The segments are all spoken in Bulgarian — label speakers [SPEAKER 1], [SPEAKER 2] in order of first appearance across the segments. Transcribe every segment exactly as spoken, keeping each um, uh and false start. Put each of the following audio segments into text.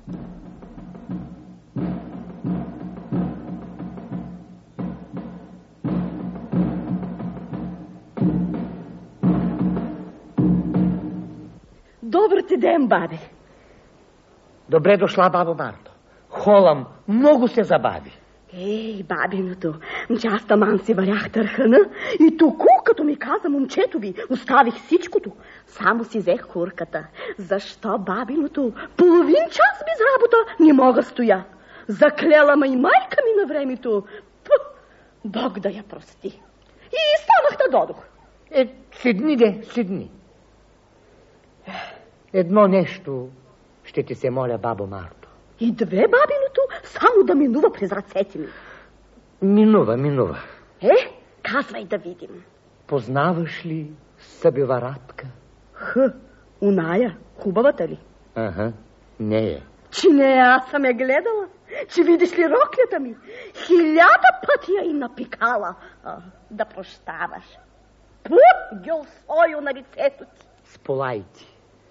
[SPEAKER 1] Добър ти ден, бабе.
[SPEAKER 2] Добре дошла, бабо Марто. Холам много се забави.
[SPEAKER 1] Ей, бабиното, че аз таман си варях търхана и току, като ми каза момчето ви, оставих всичкото. Само си взех курката. Защо, бабиното, половин час без работа не мога стоя. Заклела ме и майка ми на времето. Пух, Бог да я прости. И станах да додох.
[SPEAKER 2] Е, седни де, седни. Едно нещо ще ти се моля, бабо Марто.
[SPEAKER 1] И две, бабиното, само да минува през ръцете ми.
[SPEAKER 2] Минува, минува.
[SPEAKER 1] Е, казвай да видим.
[SPEAKER 2] Познаваш ли Събева Радка?
[SPEAKER 1] Х, уная, хубавата ли?
[SPEAKER 2] Ага, не е.
[SPEAKER 1] Че не аз съм я гледала. Че видиш ли роклята ми? Хиляда пъти я и напикала. А, да прощаваш. Път, гьолсою на лицето ти.
[SPEAKER 2] Сполайте.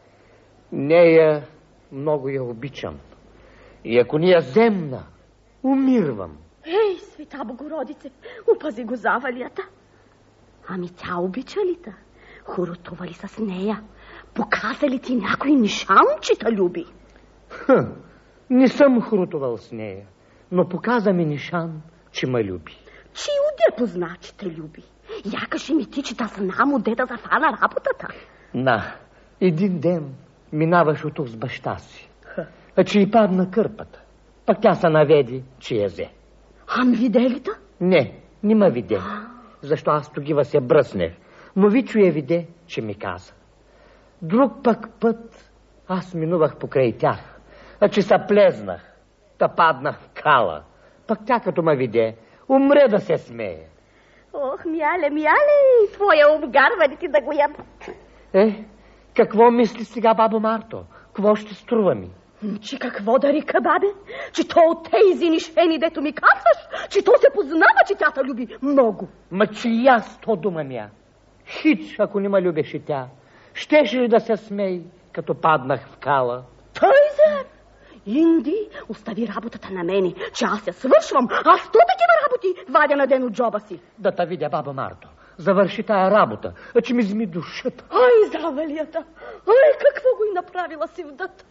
[SPEAKER 2] Нея много я обичам. И ако ни я земна, умирвам.
[SPEAKER 1] Ей, света Богородице, опази го завалията. Ами тя обича ли та? Хоротува ли с нея? Показа ли ти някой нишан, че та люби?
[SPEAKER 2] Хм, не съм хоротувал с нея, но показа ми нишан, че ме люби.
[SPEAKER 1] Чи уде позна, че те люби? Якаше ми ти, че да знам уде да зафана работата.
[SPEAKER 2] На, един ден минаваш от с баща си, а че й падна кърпата. Пак тя се наведи, че я взе.
[SPEAKER 1] Ам виде ли та?
[SPEAKER 2] Не, не ме виде, защо аз тогава се бръснех. Но Вичо я виде, че ми каза. Друг пък път аз минувах покрай тях, а че се плезнах, та паднах в кала. Пък тя като ме виде, умре да се смее.
[SPEAKER 1] Ох, мяле, мяле, твоя обгарва ти да го ям.
[SPEAKER 2] Е, какво мисли сега, бабо Марто? Какво ще струва ми?
[SPEAKER 1] Че какво да река, бабе? Че то от тези нишени, дето ми казваш? Че то се познава, че тя те люби много?
[SPEAKER 2] Ма че и аз то дума мя. Хич, ако не ме любеше тя, щеше ли да се смей, като паднах в кала?
[SPEAKER 1] Той зе! Инди, остави работата на мене, че аз я свършвам. Аз то такива работи вадя на ден от джоба си.
[SPEAKER 2] Да та видя, баба Марто. Завърши тая работа, а че ми зми душата.
[SPEAKER 1] Ай, завалията! Ай, какво го и направила си вдата!